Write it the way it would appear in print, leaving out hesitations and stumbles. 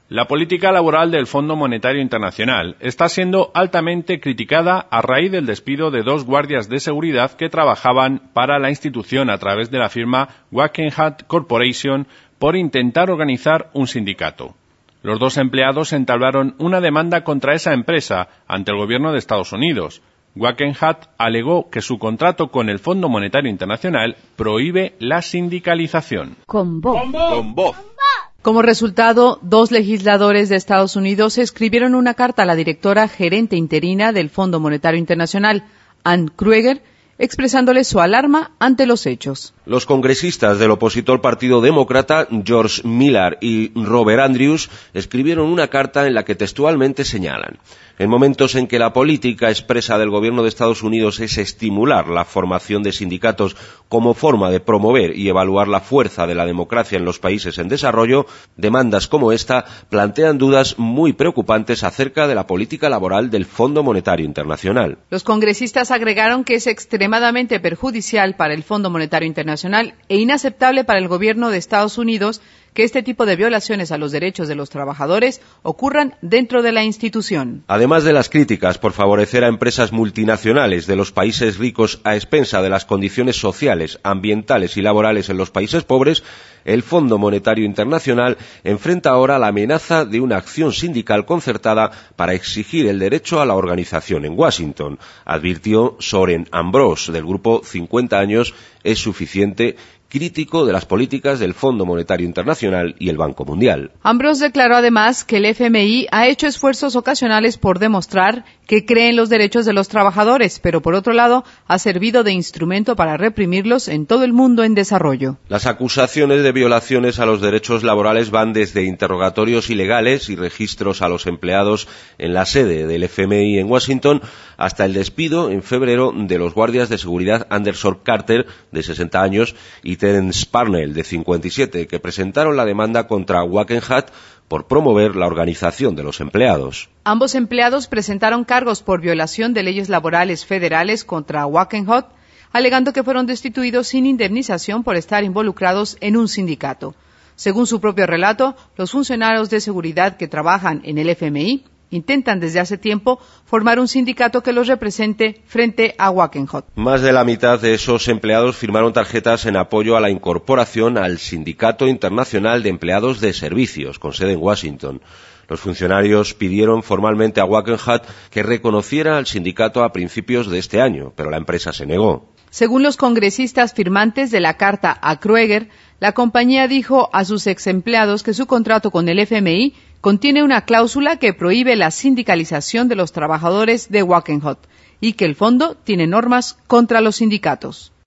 La política laboral del Fondo Monetario Internacional está siendo altamente criticada a raíz del despido de 2 guardias de seguridad que trabajaban para la institución a través de la firma Wackenhut Corporation por intentar organizar un sindicato. Los 2 empleados entablaron una demanda contra esa empresa ante el gobierno de Estados Unidos. Wackenhut alegó que su contrato con el Fondo Monetario Internacional prohíbe la sindicalización. Con voz. Con voz. Como resultado, 2 legisladores de Estados Unidos escribieron una carta a la directora gerente interina del Fondo Monetario Internacional, Ann Krueger, expresándole su alarma ante los hechos. Los congresistas del opositor Partido Demócrata, George Miller y Robert Andrews, escribieron una carta en la que textualmente señalan: en momentos en que la política expresa del gobierno de Estados Unidos es estimular la formación de sindicatos como forma de promover y evaluar la fuerza de la democracia en los países en desarrollo, demandas como esta plantean dudas muy preocupantes acerca de la política laboral del Fondo Monetario Internacional. Los congresistas agregaron que es extremadamente perjudicial para el Fondo Monetario Internacional e inaceptable para el gobierno de Estados Unidos que este tipo de violaciones a los derechos de los trabajadores ocurran dentro de la institución. Además de las críticas por favorecer a empresas multinacionales de los países ricos a expensa de las condiciones sociales, ambientales y laborales en los países pobres, el Fondo Monetario Internacional enfrenta ahora la amenaza de una acción sindical concertada para exigir el derecho a la organización en Washington, advirtió Soren Ambrose, del grupo 50 años es suficiente, crítico de las políticas del Fondo Monetario Internacional y el Banco Mundial. Ambrose declaró además que el FMI ha hecho esfuerzos ocasionales por demostrar que cree en los derechos de los trabajadores, pero por otro lado ha servido de instrumento para reprimirlos en todo el mundo en desarrollo. Las acusaciones de violaciones a los derechos laborales van desde interrogatorios ilegales y registros a los empleados en la sede del FMI en Washington hasta el despido en febrero de los guardias de seguridad Anderson Carter, de 60 años, y Terence Parnell, de 57, que presentaron la demanda contra Wackenhut por promover la organización de los empleados. Ambos empleados presentaron cargos por violación de leyes laborales federales contra Wackenhut, alegando que fueron destituidos sin indemnización por estar involucrados en un sindicato. Según su propio relato, los funcionarios de seguridad que trabajan en el FMI intentan desde hace tiempo formar un sindicato que los represente frente a Wackenhut. Más de la mitad de esos empleados firmaron tarjetas en apoyo a la incorporación al Sindicato Internacional de Empleados de Servicios, con sede en Washington. Los funcionarios pidieron formalmente a Wackenhut que reconociera al sindicato a principios de este año, pero la empresa se negó. Según los congresistas firmantes de la carta a Krueger, la compañía dijo a sus ex empleados que su contrato con el FMI contiene una cláusula que prohíbe la sindicalización de los trabajadores de Wackenhut y que el fondo tiene normas contra los sindicatos.